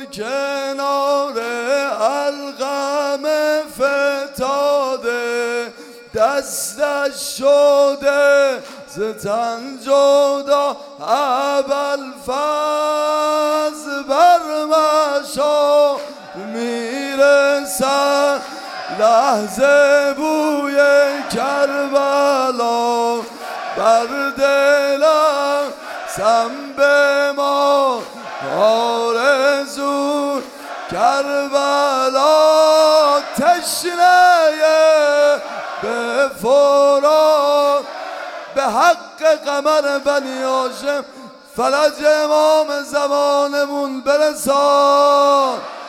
کنار القم فتاده، دستش شده ز تن جدا. ابوالفضل بر مشام میرسد، لحظه بوی کربلا بر دلم سم به ما آرزو کربلا. تشنه به فرات به حق قمر بنی هاشم، فرج امام زمانمون برسان.